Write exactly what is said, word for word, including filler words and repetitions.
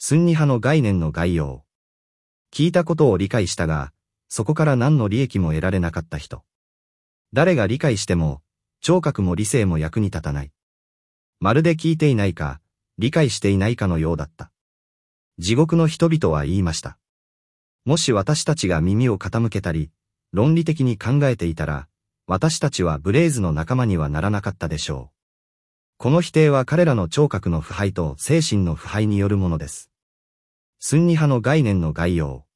スンニ派の概念の概要。聞いたことを理解したが、そこから何の利益も得られなかった人。誰が理解しても、聴覚も理性も役に立たない。まるで聞いていないか、理解していないかのようだった。地獄の人々は言いました。もし私たちが耳を傾けたり、論理的に考えていたら、私たちはブレイズの仲間にはならなかったでしょう。この否定は彼らの聴覚の腐敗と精神の腐敗によるものです。スンニ派の概念の概要。